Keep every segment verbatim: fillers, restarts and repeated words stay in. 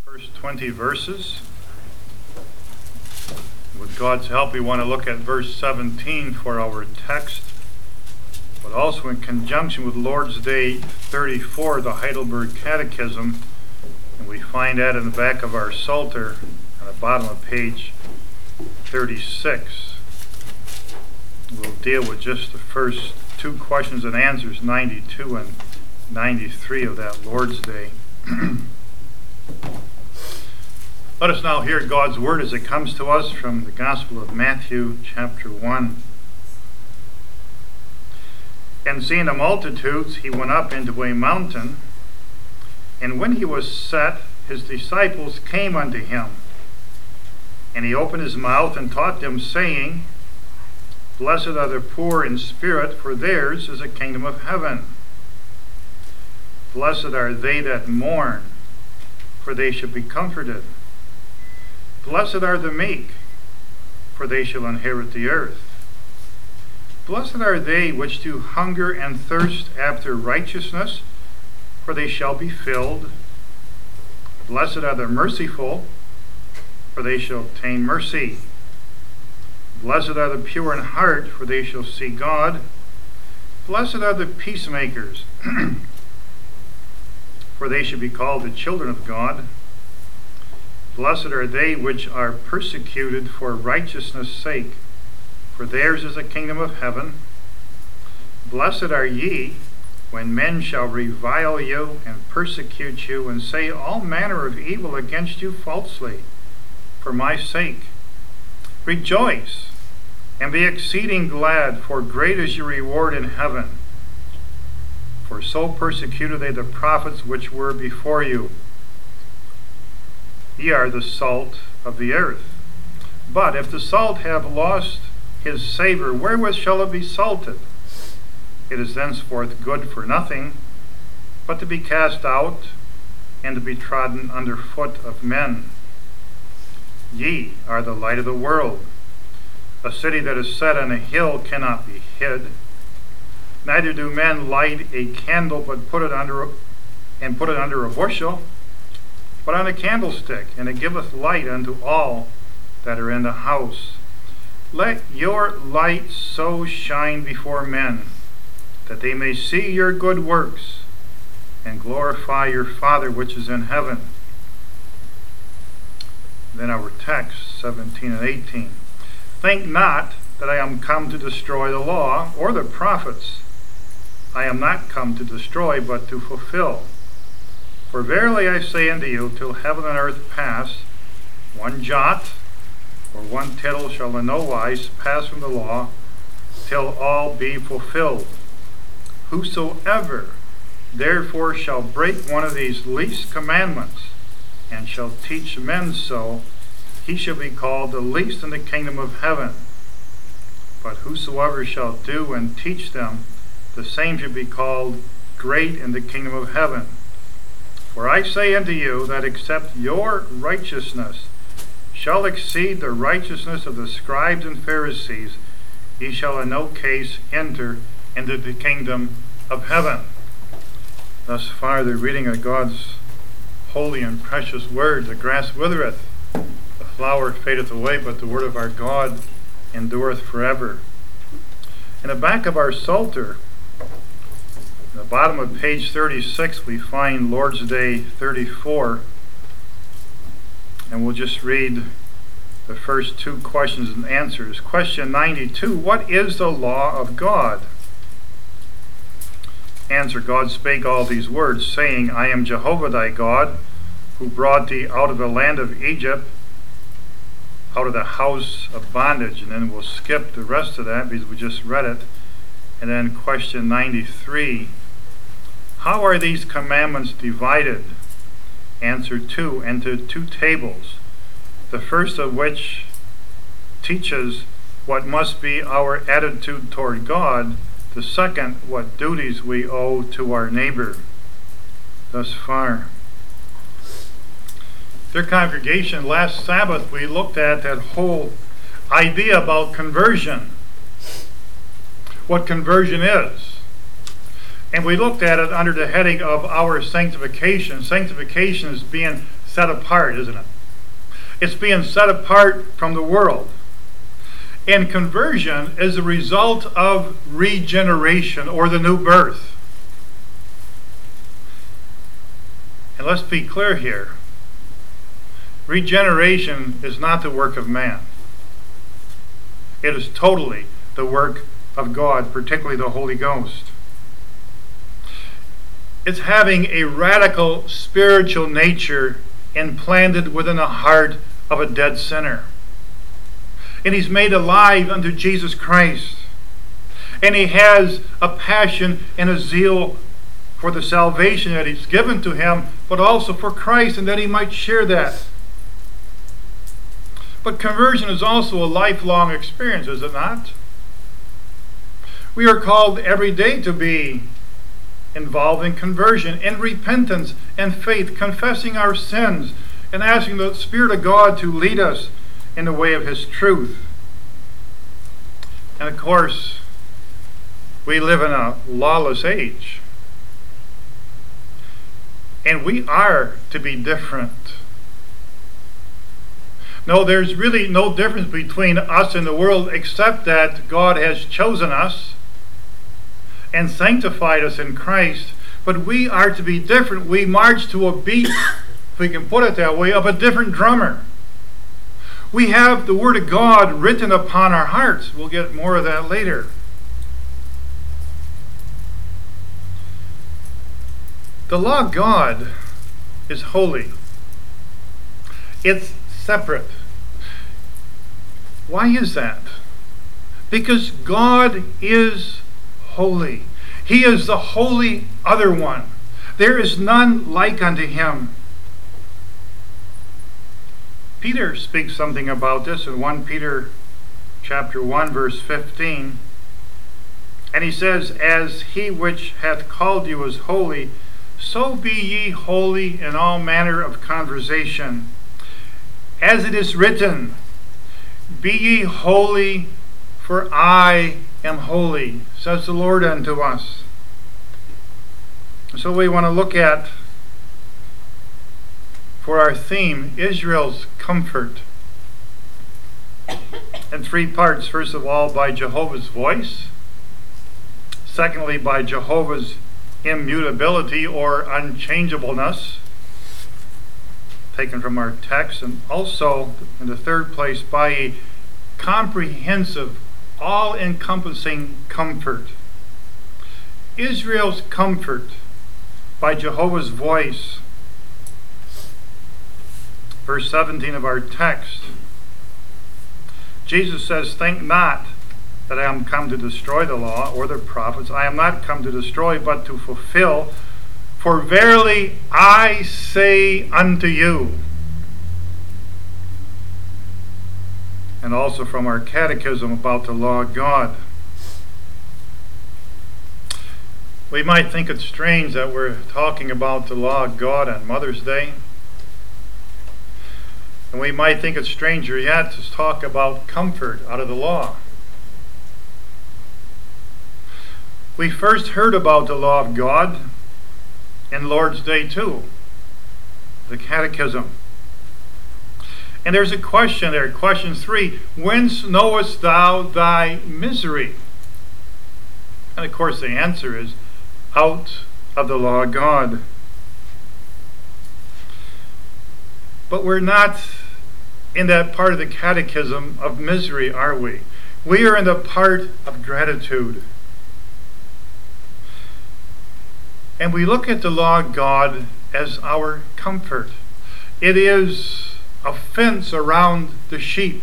First twenty verses. With God's help, we want to look at verse seventeen for our text, but also in conjunction with Lord's Day thirty-four, the Heidelberg Catechism, and we find that in the back of our Psalter on the bottom of page thirty-six. We'll deal with just the first two questions and answers, ninety-two and ninety-three of that Lord's Day. Let us now hear God's word as it comes to us from the Gospel of Matthew, chapter one. And seeing the multitudes, he went up into a mountain, and when he was set, his disciples came unto him. And he opened his mouth and taught them, saying, Blessed are the poor in spirit, for theirs is the kingdom of heaven. Blessed are they that mourn, for they shall be comforted. Blessed are the meek, for they shall inherit the earth. Blessed are they which do hunger and thirst after righteousness, for they shall be filled. Blessed are the merciful, for they shall obtain mercy. Blessed are the pure in heart, for they shall see God. Blessed are the peacemakers, for they shall be called the children of God. Blessed are they which are persecuted for righteousness' sake, for theirs is the kingdom of heaven. Blessed are ye, when men shall revile you and persecute you, and say all manner of evil against you falsely, for my sake. Rejoice, and be exceeding glad, for great is your reward in heaven. For so persecuted they the prophets which were before you. Ye are the salt of the earth. But if the salt have lost his savour, wherewith shall it be salted? It is thenceforth good for nothing, but to be cast out, and to be trodden under foot of men. Ye are the light of the world. A city that is set on a hill cannot be hid. Neither do men light a candle, but put it under and put it under a bushel, but on a candlestick, and it giveth light unto all that are in the house. Let your light so shine before men, that they may see your good works, and glorify your Father which is in heaven. Then our text, seventeen and eighteen. Think not that I am come to destroy the law or the prophets. I am not come to destroy, but to fulfill. For verily I say unto you, till heaven and earth pass, one jot or one tittle shall in no wise pass from the law, till all be fulfilled. Whosoever therefore shall break one of these least commandments, and shall teach men so, he shall be called the least in the kingdom of heaven. But whosoever shall do and teach them, the same shall be called great in the kingdom of heaven. For I say unto you, that except your righteousness shall exceed the righteousness of the scribes and Pharisees, ye shall in no case enter into the kingdom of heaven. Thus far the reading of God's holy and precious word. The grass withereth, the flower fadeth away, but the word of our God endureth forever. In the back of our Psalter, at the bottom of page thirty-six, we find Lord's Day thirty-four, and we'll just read the first two questions and answers. Question ninety-two, what is the law of God? Answer, God spake all these words, saying, I am Jehovah thy God, who brought thee out of the land of Egypt, out of the house of bondage. And then we'll skip the rest of that because we just read it. And then question ninety-three, how are these commandments divided? Answer, two, into two tables. The first of which teaches what must be our attitude toward God. The second, what duties we owe to our neighbor. Thus far. Dear congregation, last Sabbath we looked at that whole idea about conversion. What conversion is. And we looked at it under the heading of our sanctification. Sanctification is being set apart, isn't it? It's being set apart from the world. And conversion is a result of regeneration or the new birth. And let's be clear here. Regeneration is not the work of man. It is totally the work of God, particularly the Holy Ghost. It's having a radical spiritual nature implanted within the heart of a dead sinner. And he's made alive unto Jesus Christ. And he has a passion and a zeal for the salvation that he's given to him, but also for Christ, and that he might share that. But conversion is also a lifelong experience, is it not? We are called every day to be involved in conversion, in repentance and faith, confessing our sins and asking the Spirit of God to lead us in the way of His truth. And of course, we live in a lawless age. And we are to be different. No, there's really no difference between us and the world except that God has chosen us and sanctified us in Christ. But we are to be different. We march to a beat, if we can put it that way, of a different drummer. We have the Word of God written upon our hearts. We'll get more of that later. The law of God is holy. It's separate. Why is that? Because God is holy. He is the holy other one. There is none like unto him. Peter speaks something about this in First Peter chapter one, verse fifteen. And he says, "As he which hath called you is holy, so be ye holy in all manner of conversation. As it is written, Be ye holy, for I am holy, says the Lord unto us." So we want to look at, for our theme, Israel's comfort, in three parts. First of all, by Jehovah's voice. Secondly, by Jehovah's immutability or unchangeableness, taken from our text. And also, in the third place, by a comprehensive, all-encompassing comfort. Israel's comfort by Jehovah's voice. Verse seventeen of our text. Jesus says, "Think not that I am come to destroy the law or the prophets. I am not come to destroy, but to fulfill. For verily I say unto you." And also from our catechism about the law of God. We might think it's strange that we're talking about the law of God on Mother's Day. And we might think it's stranger yet to talk about comfort out of the law. We first heard about the law of God in Lord's Day too, the Catechism. And there's a question there, question three, "Whence knowest thou thy misery?" And of course the answer is, out of the law of God. But we're not in that part of the Catechism of misery, are we? We are in the part of gratitude. And we look at the law of God as our comfort. It is a fence around the sheep.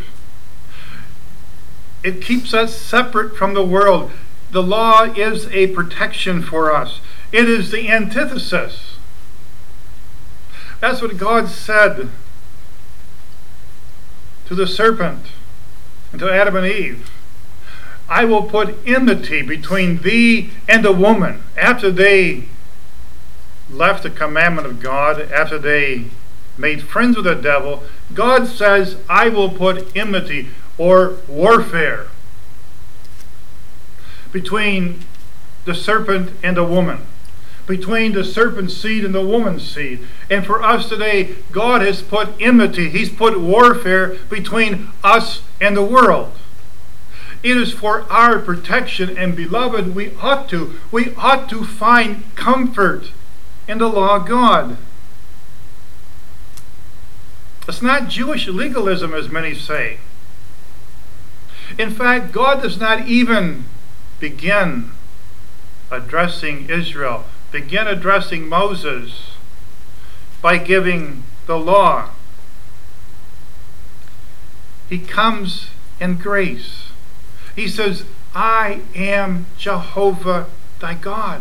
It keeps us separate from the world. The law is a protection for us. It is the antithesis. That's what God said to the serpent and to Adam and Eve. "I will put enmity between thee and the woman." After they left the commandment of God, after they made friends with the devil, God says, "I will put enmity," or warfare, between the serpent and the woman. between the serpent's seed and the woman's seed. And for us today, God has put enmity, He's put warfare between us and the world. It is for our protection, and beloved, we ought to, we ought to find comfort in the law of God. It's not Jewish legalism, as many say. In fact, God does not even begin addressing Israel, begin addressing Moses by giving the law. He comes in grace. He says, I am Jehovah thy God.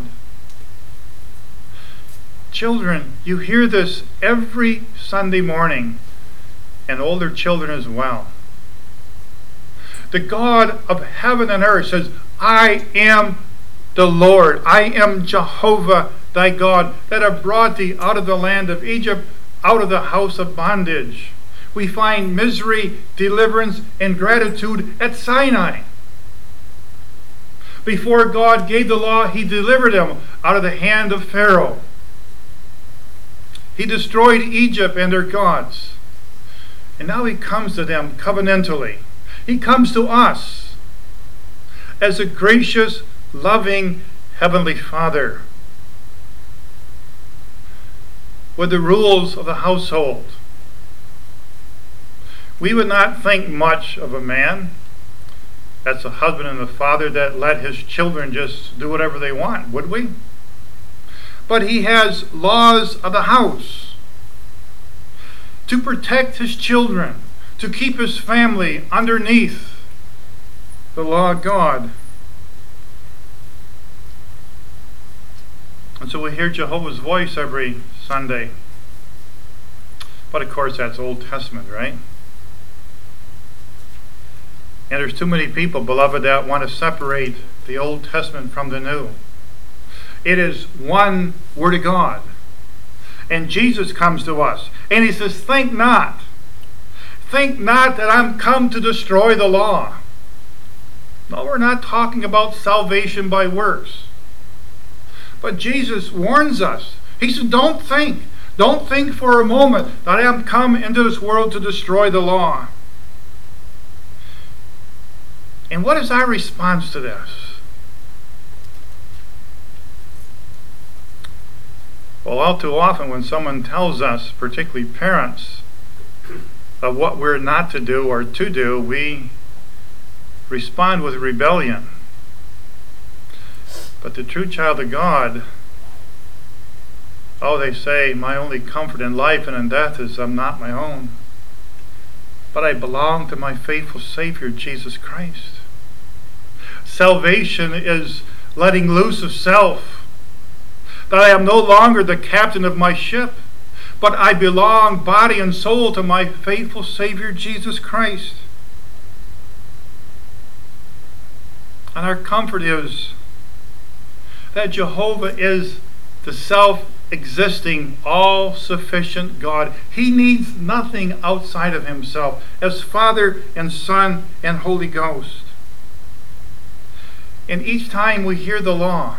Children, you hear this every Sunday morning, and older children as well. The God of heaven and earth says, I am the Lord. I am Jehovah thy God, that have brought thee out of the land of Egypt, out of the house of bondage. We find misery, deliverance, and gratitude at Sinai. Before God gave the law, He delivered them out of the hand of Pharaoh. He destroyed Egypt and their gods. And now He comes to them covenantally. He comes to us as a gracious, loving Heavenly Father with the rules of the household. We would not think much of a man that's a husband and a father that let his children just do whatever they want, would we? But he has laws of the house to protect his children, to keep his family underneath the law of God. And so we hear Jehovah's voice every Sunday. But of course that's Old Testament, right? And there's too many people, beloved, that want to separate the Old Testament from the New. It is one Word of God. And Jesus comes to us, and He says, think not. Think not that I'm come to destroy the law. No, we're not talking about salvation by works. But Jesus warns us. He said, don't think. Don't think for a moment that I am come into this world to destroy the law. And what is our response to this? Well, all too often when someone tells us, particularly parents, of what we're not to do or to do, we respond with rebellion. But the true child of God, oh, they say, my only comfort in life and in death is I'm not my own, but I belong to my faithful Savior, Jesus Christ. Salvation is letting loose of self, that I am no longer the captain of my ship, but I belong body and soul to my faithful Savior, Jesus Christ. And our comfort is that Jehovah is the self-existing, all-sufficient God. He needs nothing outside of Himself as Father and Son and Holy Ghost. And each time we hear the law,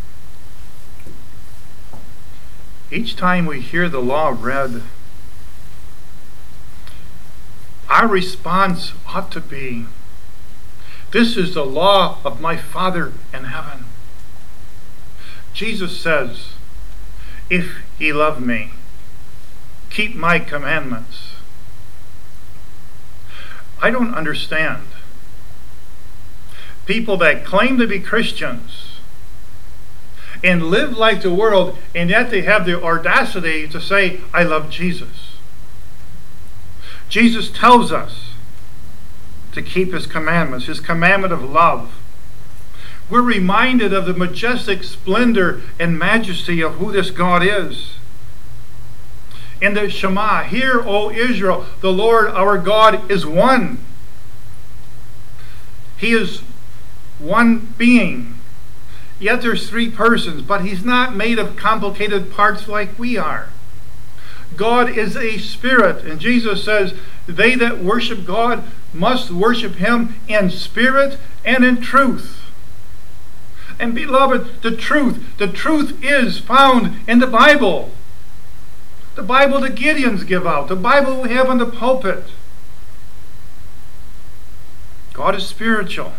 each time we hear the law read, our response ought to be, this is the law of my Father in heaven. Jesus says, if ye love me, keep my commandments. I don't understand people that claim to be Christians and live like the world, and yet they have the audacity to say, I love Jesus. Jesus tells us to keep His commandments, His commandment of love. We're reminded of the majestic splendor and majesty of who this God is. In the Shema, hear, O Israel, the Lord our God is one. He is one being. Yet there's three persons, but He's not made of complicated parts like we are. God is a spirit, and Jesus says, they that worship God must worship Him in spirit and in truth. And beloved, the truth, the truth is found in the Bible. The Bible the Gideons give out, the Bible we have in the pulpit. God is spiritual.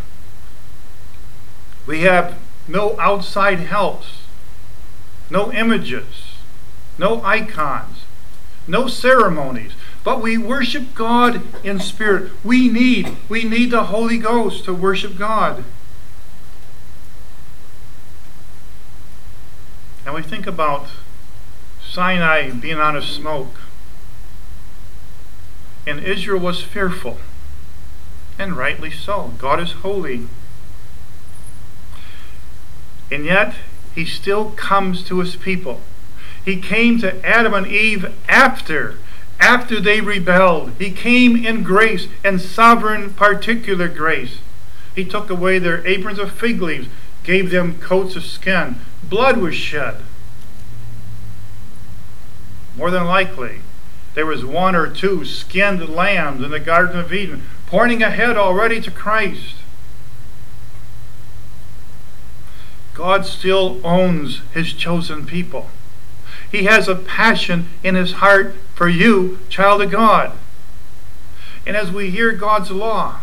We have no outside helps, no images, no icons, no ceremonies, but we worship God in spirit. We need, we need the Holy Ghost to worship God. And we think about Sinai being on a smoke. And Israel was fearful. And rightly so. God is holy. And yet, he still comes to his people. He came to Adam and Eve after, after they rebelled. He came in grace and sovereign particular grace. He took away their aprons of fig leaves, gave them coats of skin. Blood was shed. More than likely, there was one or two skinned lambs in the Garden of Eden, pointing ahead already to Christ. God still owns his chosen people. He has a passion in his heart for you, child of God. And as we hear God's law,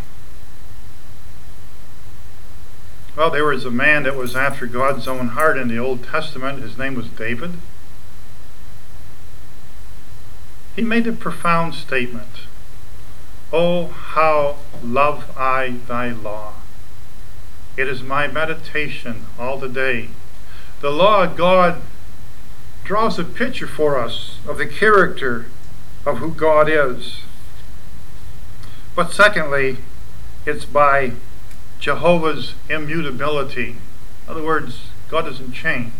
well, there was a man that was after God's own heart in the Old Testament. His name was David. He made a profound statement. Oh, how love I thy law. It is my meditation all the day. The law of God draws a picture for us of the character of who God is. But secondly, it's by Jehovah's immutability. In other words, God doesn't change.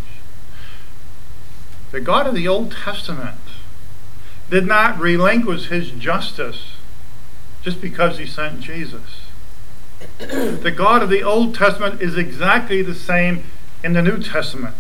The God of the Old Testament did not relinquish his justice just because he sent Jesus. The God of the Old Testament is exactly the same in the New Testament.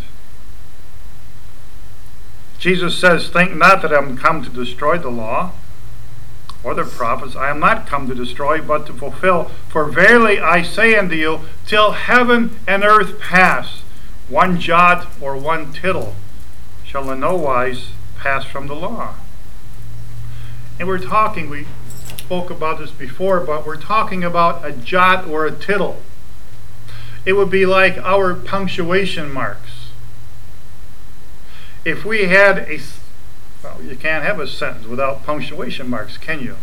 Jesus says, think not that I am come to destroy the law or the prophets. I am not come to destroy, but to fulfill. For verily I say unto you, till heaven and earth pass, one jot or one tittle shall in no wise pass from the law. And we're talking, we spoke about this before, but we're talking about a jot or a tittle. It would be like our punctuation marks. If we had a, well, you can't have a sentence without punctuation marks, can you?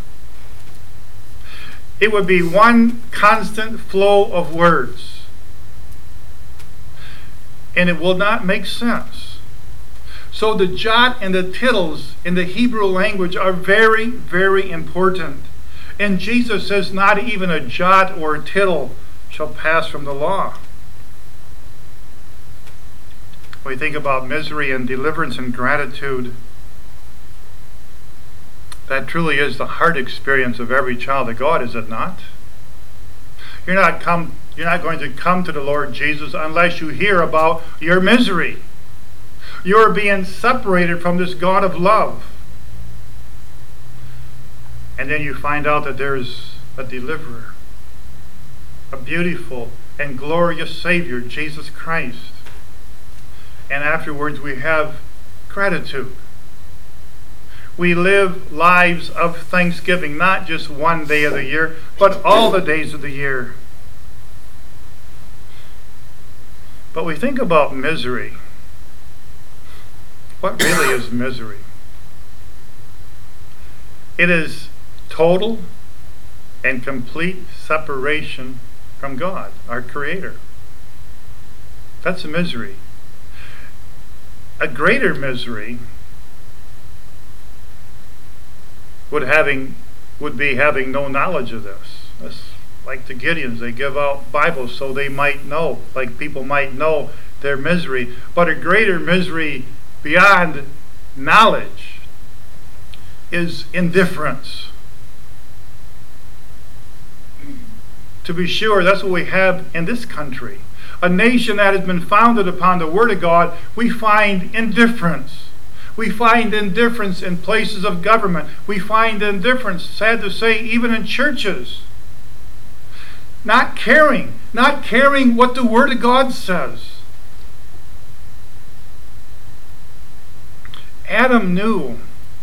It would be one constant flow of words. And it will not make sense. So the jot and the tittles in the Hebrew language are very, very important. And Jesus says not even a jot or a tittle shall pass from the law. When we think about misery and deliverance and gratitude, that truly is the heart experience of every child of God, is it not? You're not come, you're not going to come to the Lord Jesus unless you hear about your misery. You're being separated from this God of love. And then you find out that there's a deliverer, a beautiful and glorious Savior, Jesus Christ. And afterwards we have gratitude. We live lives of thanksgiving, not just one day of the year, but all the days of the year. But we think about misery. What really is misery? It is total and complete separation from God, our Creator. That's a misery. A greater misery would having would be having no knowledge of this. That's like the Gideons. They give out Bibles so they might know, like people might know their misery. But a greater misery beyond knowledge is indifference. To be sure, that's what we have in this country. A nation that has been founded upon the Word of God, we find indifference. We find indifference in places of government. We find indifference, sad to say, even in churches. not caring, not caring what the Word of God says. Adam knew.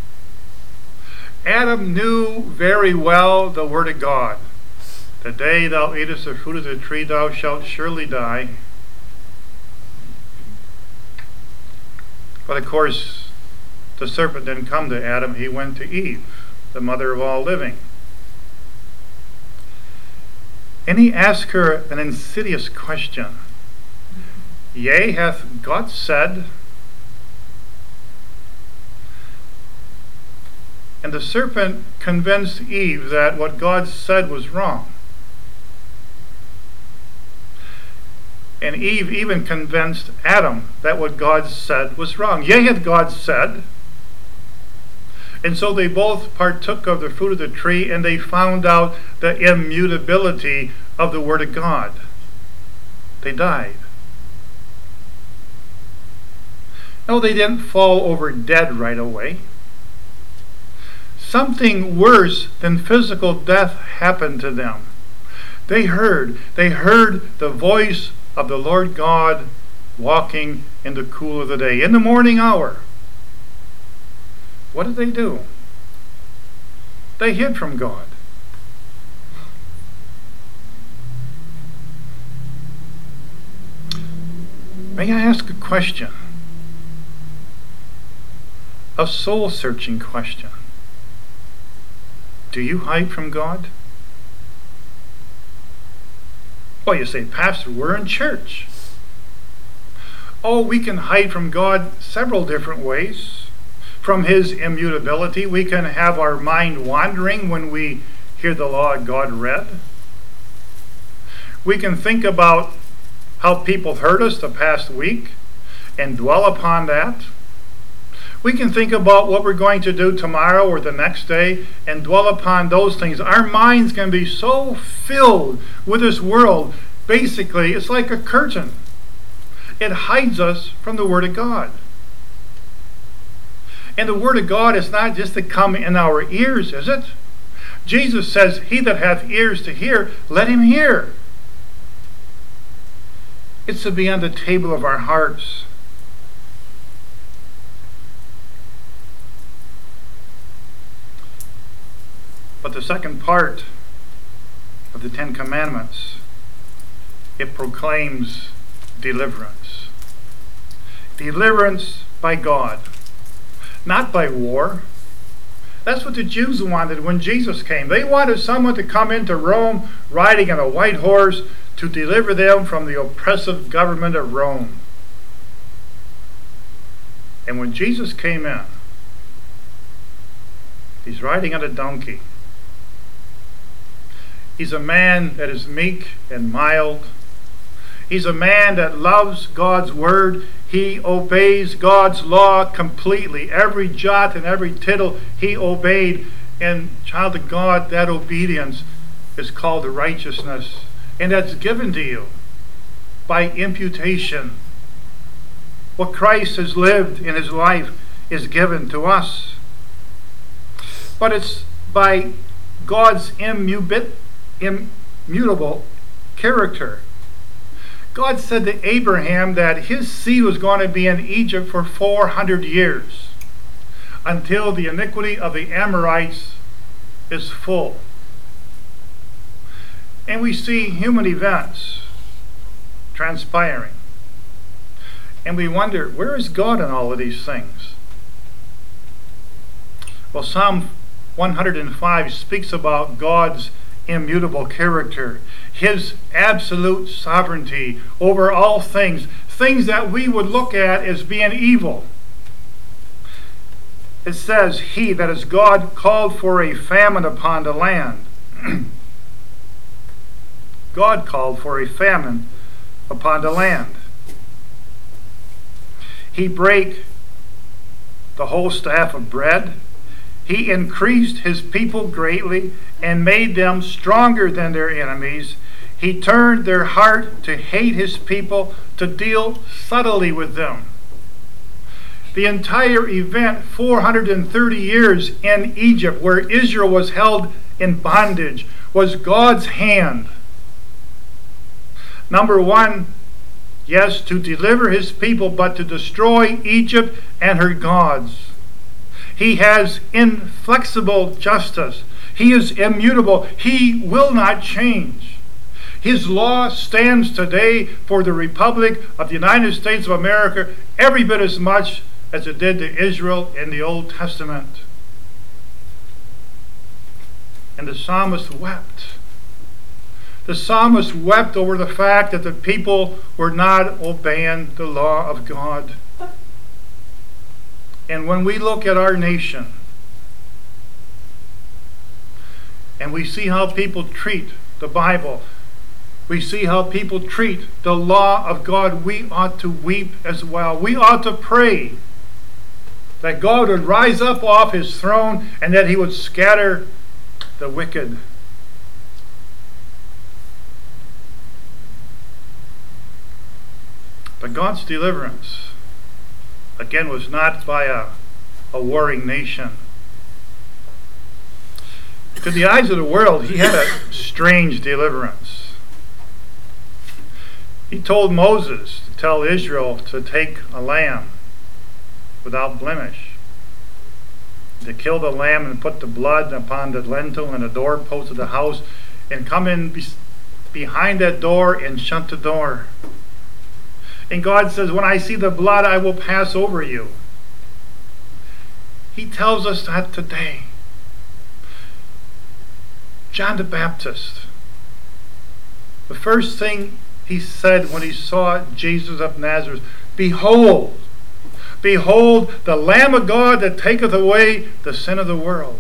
Adam knew very well the Word of God. The day thou eatest the fruit of the tree, thou shalt surely die. But of course, the serpent didn't come to Adam. He went to Eve, the mother of all living. And he asked her an insidious question. Yea, hath God said? And the serpent convinced Eve that what God said was wrong. And Eve even convinced Adam that what God said was wrong. Yea, hath God said? And so they both partook of the fruit of the tree, and they found out the immutability of the Word of God. They died. No, they didn't fall over dead right away. Something worse than physical death happened to them. They heard, they heard the voice of the Lord God walking in the cool of the day, in the morning hour. What did they do? They hid from God. May I ask a question? A soul-searching question. Do you hide from God? Well, you say, Pastor, we're in church. Oh, we can hide from God several different ways. From His immutability, we can have our mind wandering when we hear the law of God read. We can think about how people hurt us the past week and dwell upon that. We can think about what we're going to do tomorrow or the next day and dwell upon those things. Our minds can be so filled with this world. Basically, it's like a curtain. It hides us from the Word of God. And the Word of God is not just to come in our ears, is it? Jesus says, he that hath ears to hear, let him hear. It's to be on the table of our hearts. But the second part of the Ten Commandments, it proclaims deliverance. Deliverance by God, not by war. That's what the Jews wanted when Jesus came. They wanted someone to come into Rome riding on a white horse to deliver them from the oppressive government of Rome. And when Jesus came in, he's riding on a donkey. He's a man that is meek and mild. He's a man that loves God's word. He obeys God's law completely. Every jot and every tittle he obeyed. And child of God, that obedience is called the righteousness. And that's given to you by imputation. What Christ has lived in his life is given to us. But it's by God's immutability. Immutable character. God said to Abraham that his seed was going to be in Egypt for four hundred years until the iniquity of the Amorites is full. And we see human events transpiring. And we wonder, where is God in all of these things? Well, Psalm one hundred five speaks about God's immutable character, his absolute sovereignty over all things, things that we would look at as being evil. It says, he, that is God, called for a famine upon the land. God called for a famine upon the land. He brake the whole staff of bread. He increased his people greatly and made them stronger than their enemies. He turned their heart to hate his people, to deal subtly with them. The entire event, four hundred thirty years in Egypt, where Israel was held in bondage, was God's hand Number one, yes, to deliver his people, but to destroy Egypt and her gods. He has inflexible justice. He is immutable. He will not change. His law stands today for the Republic of the United States of America every bit as much as it did to Israel in the Old Testament. And the psalmist wept. The psalmist wept over the fact that the people were not obeying the law of God. And when we look at our nation, and we see how people treat the Bible, we see how people treat the law of God, we ought to weep as well. We ought to pray that God would rise up off his throne and that he would scatter the wicked. But God's deliverance, again, was not by a, a warring nation. To the eyes of the world, he had a strange deliverance. He told Moses to tell Israel to take a lamb without blemish, to kill the lamb and put the blood upon the lintel and the doorpost of the house, and come in be- behind that door and shut the door. And God says, when I see the blood, I will pass over you. He tells us that today. John the Baptist, the first thing he said when he saw Jesus of Nazareth, behold, behold the Lamb of God that taketh away the sin of the world.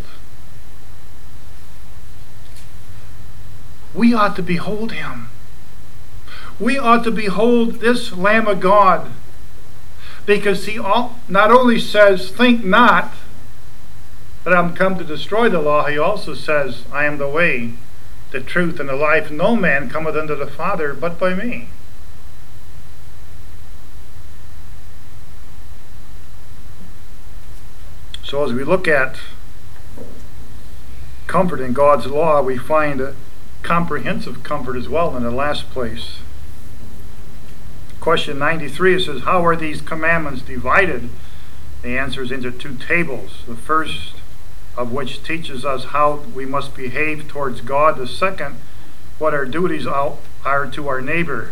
We ought to behold him. We ought to behold this Lamb of God, because he all, not only says, think not that I'm come to destroy the law, he also says, I am the way, the truth, and the life. No man cometh unto the Father but by me. So as we look at comfort in God's law, we find a comprehensive comfort as well in the last place. Question ninety-three, it says, how are these commandments divided? The answer is into two tables. The first of which teaches us how we must behave towards God. The second, what our duties are to our neighbor.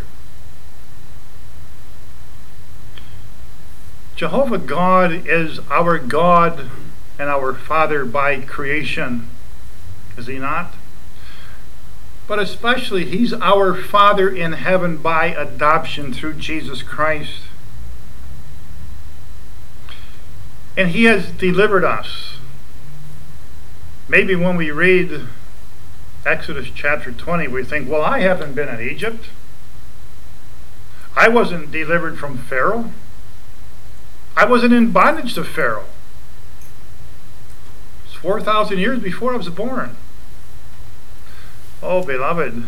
Jehovah God is our God and our Father by creation. Is he not? But especially, he's our Father in heaven by adoption through Jesus Christ. And he has delivered us. Maybe when we read Exodus chapter twenty, we think, well, I haven't been in Egypt. I wasn't delivered from Pharaoh. I wasn't in bondage to Pharaoh. It's four thousand years before I was born. Oh, beloved,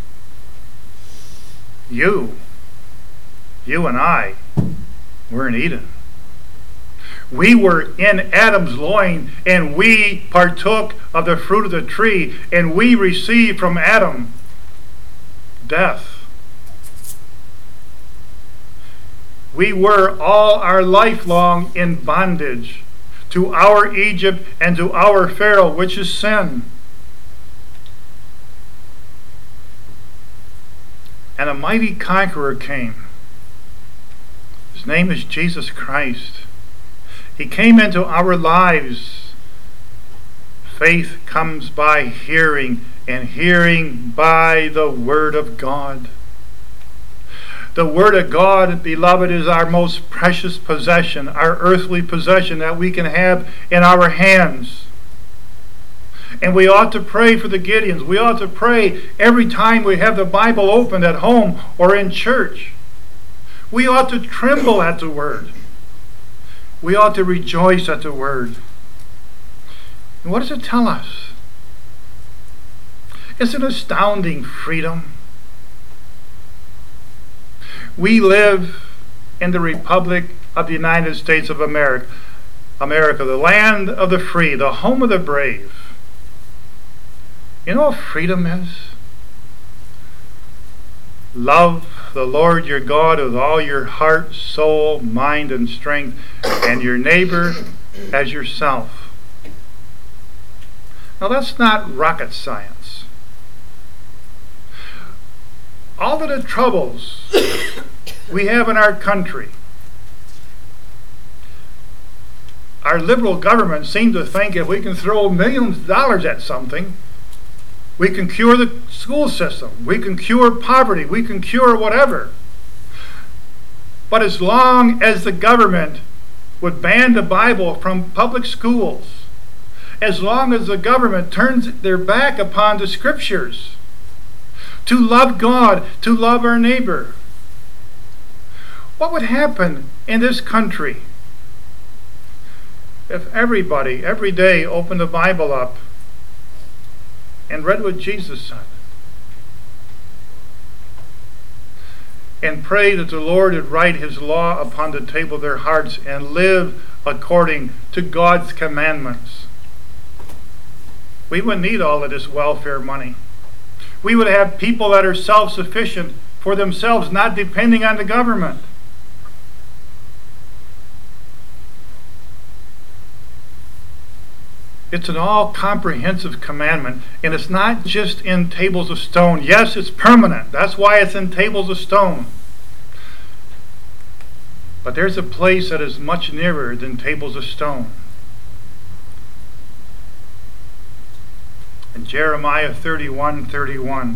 you, you and I, were in Eden. We were in Adam's loin, and we partook of the fruit of the tree, and we received from Adam death. We were all our life long in bondage to our Egypt and to our Pharaoh, which is sin. And a mighty conqueror came. His name is Jesus Christ. He came into our lives. Faith comes by hearing, and hearing by the Word of God. The Word of God, beloved, is our most precious possession, our earthly possession that we can have in our hands. And we ought to pray for the Gideons. We ought to pray every time we have the Bible opened at home or in church. We ought to tremble at the Word. We ought to rejoice at the Word. And what does it tell us? It's an astounding freedom. We live in the Republic of the United States of America, America, the land of the free, the home of the brave. You know what freedom is? Love the Lord your God with all your heart, soul, mind, and strength, and your neighbor as yourself. Now that's not rocket science. All of the troubles we have in our country, our liberal government seems to think if we can throw millions of dollars at something, we can cure the school system, we can cure poverty, we can cure whatever. But as long as the government would ban the Bible from public schools, as long as the government turns their back upon the Scriptures, to love God, to love our neighbor, what would happen in this country if everybody, every day, opened the Bible up and read what Jesus said, and prayed that the Lord would write His law upon the table of their hearts and live according to God's commandments? We wouldn't need all of this welfare money. We would have people that are self-sufficient for themselves, not depending on the government. It's an all-comprehensive commandment, and it's not just in tables of stone. Yes, it's permanent. That's why it's in tables of stone. But there's a place that is much nearer than tables of stone. In Jeremiah thirty-one thirty-one,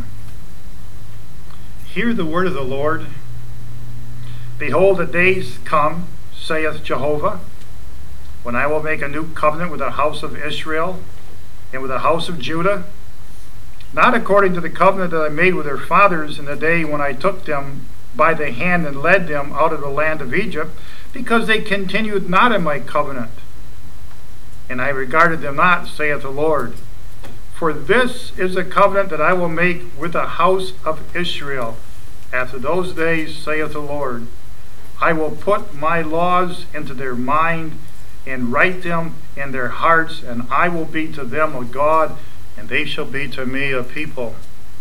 hear the word of the Lord. Behold, the days come, saith Jehovah, when I will make a new covenant with the house of Israel and with the house of Judah, not according to the covenant that I made with their fathers in the day when I took them by the hand and led them out of the land of Egypt, because they continued not in my covenant, and I regarded them not, saith the Lord. For this is the covenant that I will make with the house of Israel. After those days, saith the Lord, I will put my laws into their mind and write them in their hearts, and I will be to them a God, and they shall be to me a people.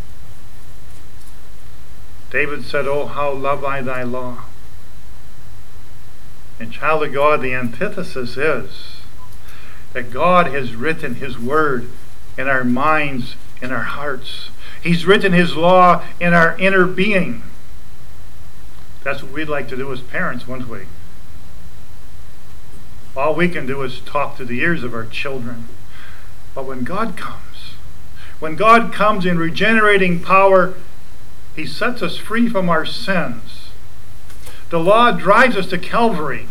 David said, Oh, how love I thy law. And child of God, the antithesis is that God has written His word in our minds, in our hearts. He's written His law in our inner being. That's what we'd like to do as parents, wouldn't we? All we can do is talk to the ears of our children. But when God comes, when God comes in regenerating power, He sets us free from our sins. The law drives us to Calvary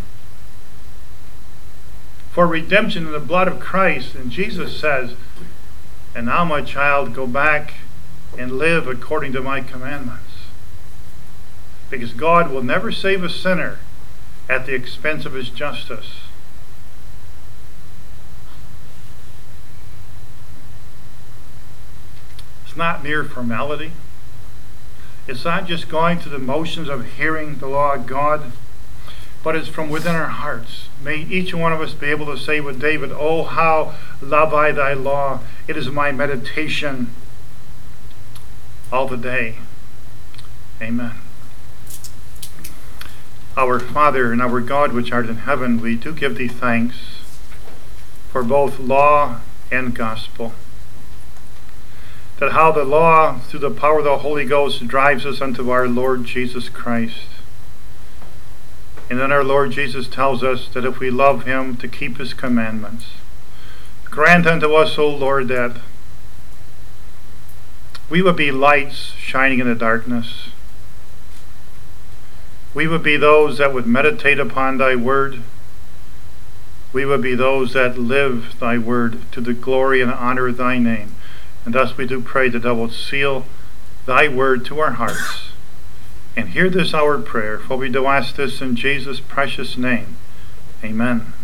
for redemption in the blood of Christ. And Jesus says, and now, my child, go back and live according to my commandments. Because God will never save a sinner at the expense of His justice. It's not mere formality. It's not just going through the motions of hearing the law of God, but it's from within our hearts. May each one of us be able to say with David, Oh, how love I thy law. It is my meditation all the day. Amen. Our Father and our God which art in heaven, we do give thee thanks for both law and gospel. That how the law, through the power of the Holy Ghost, drives us unto our Lord Jesus Christ. And then our Lord Jesus tells us that if we love Him, to keep His commandments. Grant unto us, O Lord, that we would be lights shining in the darkness. We would be those that would meditate upon Thy word. We would be those that live Thy word to the glory and honor of Thy name. And thus we do pray that Thou wilt seal Thy word to our hearts. And hear this our prayer, for we do ask this in Jesus' precious name. Amen.